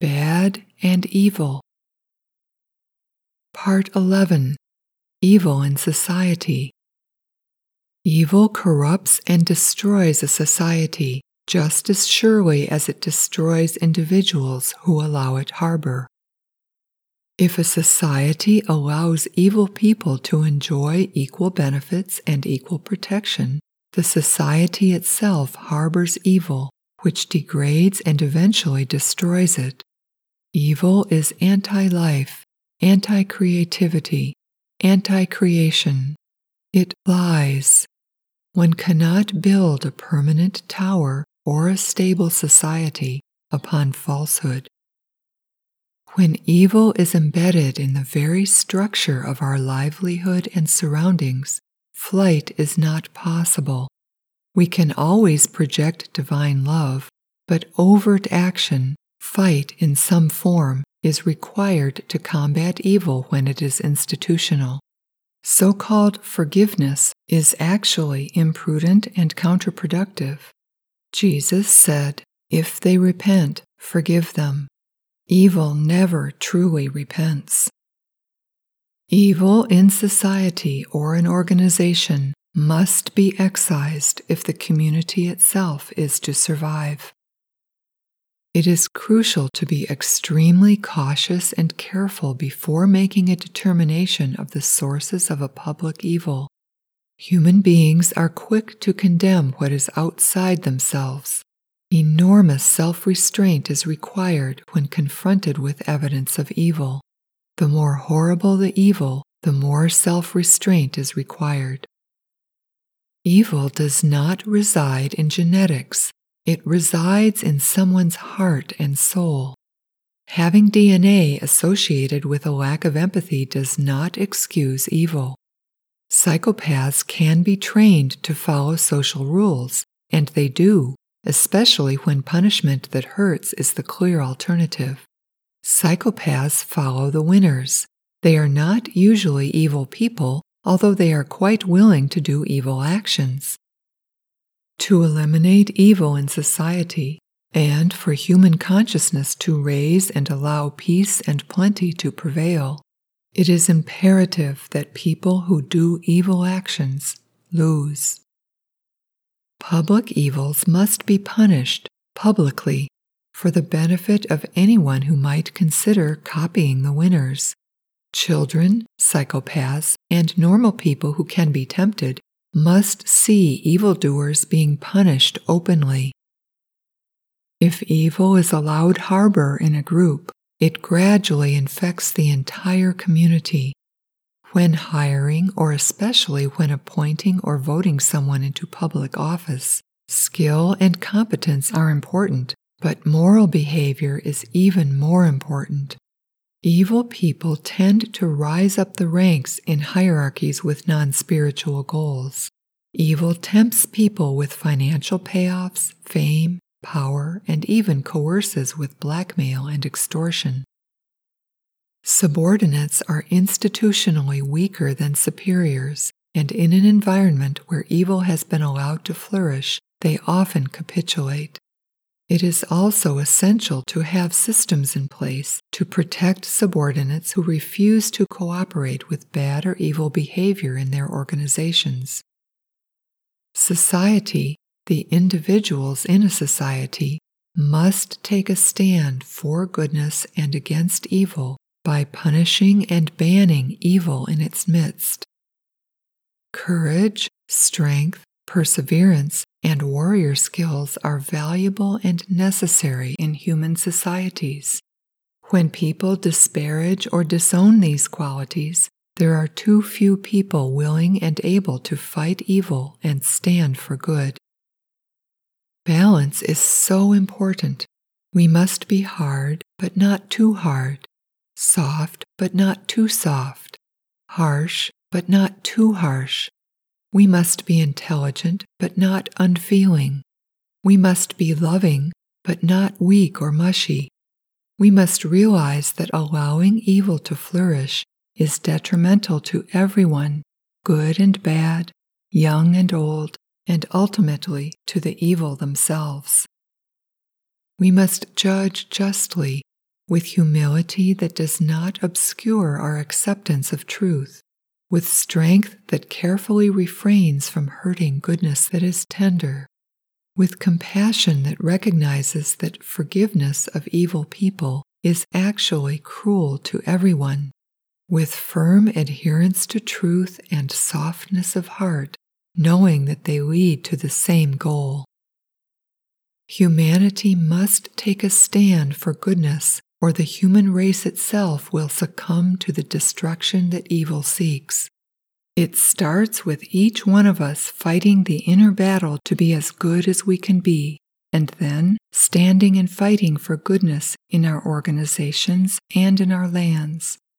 Bad and Evil. Part 11. Evil in Society. Evil corrupts and destroys a society just as surely as it destroys individuals who allow it harbor. If a society allows evil people to enjoy equal benefits and equal protection, the society itself harbors evil, which degrades and eventually destroys it. Evil is anti-life, anti-creativity, anti-creation. It lies. One cannot build a permanent tower or a stable society upon falsehood. When evil is embedded in the very structure of our livelihood and surroundings, flight is not possible. We can always project divine love, but overt action, fight in some form, is required to combat evil when it is institutional. So-called forgiveness is actually imprudent and counterproductive. Jesus said, "If they repent, forgive them." Evil never truly repents. Evil in society or an organization must be excised if the community itself is to survive. It is crucial to be extremely cautious and careful before making a determination of the sources of a public evil. Human beings are quick to condemn what is outside themselves. Enormous self-restraint is required when confronted with evidence of evil. The more horrible the evil, the more self-restraint is required. Evil does not reside in genetics. It resides in someone's heart and soul. Having DNA associated with a lack of empathy does not excuse evil. Psychopaths can be trained to follow social rules, and they do, especially when punishment that hurts is the clear alternative. Psychopaths follow the winners. They are not usually evil people, although they are quite willing to do evil actions. To eliminate evil in society, and for human consciousness to raise and allow peace and plenty to prevail, it is imperative that people who do evil actions lose. Public evils must be punished publicly for the benefit of anyone who might consider copying the winners. Children, psychopaths, and normal people who can be tempted must see evildoers being punished openly. If evil is allowed harbor in a group, it gradually infects the entire community. When hiring, or especially when appointing or voting someone into public office, skill and competence are important, but moral behavior is even more important. Evil people tend to rise up the ranks in hierarchies with non-spiritual goals. Evil tempts people with financial payoffs, fame, power, and even coerces with blackmail and extortion. Subordinates are institutionally weaker than superiors, and in an environment where evil has been allowed to flourish, they often capitulate. It is also essential to have systems in place to protect subordinates who refuse to cooperate with bad or evil behavior in their organizations. Society, the individuals in a society, must take a stand for goodness and against evil by punishing and banning evil in its midst. Courage, strength, perseverance, and warrior skills are valuable and necessary in human societies. When people disparage or disown these qualities, there are too few people willing and able to fight evil and stand for good. Balance is so important. We must be hard, but not too hard, soft, but not too soft, harsh, but not too harsh. We must be intelligent, but not unfeeling. We must be loving, but not weak or mushy. We must realize that allowing evil to flourish is detrimental to everyone, good and bad, young and old, and ultimately to the evil themselves. We must judge justly, with humility that does not obscure our acceptance of truth, with strength that carefully refrains from hurting goodness that is tender, with compassion that recognizes that forgiveness of evil people is actually cruel to everyone, with firm adherence to truth and softness of heart, knowing that they lead to the same goal. Humanity must take a stand for goodness, or the human race itself will succumb to the destruction that evil seeks. It starts with each one of us fighting the inner battle to be as good as we can be, and then standing and fighting for goodness in our organizations and in our lands,